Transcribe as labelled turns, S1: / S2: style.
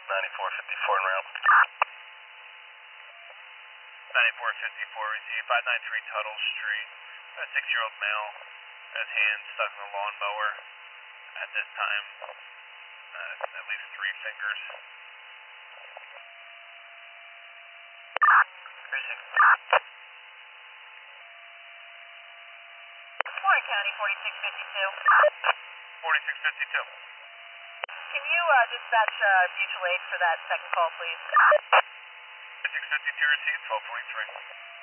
S1: 9454 en route. 9454, receive 593 Tuttle Street. A 6-year-old male has hands stuck in the lawnmower. At this time, at least 3 fingers.
S2: Warren County, 4652.
S1: 4652.
S2: Can you dispatch mutual aid for that second call, please?
S1: 4652 received, 1243.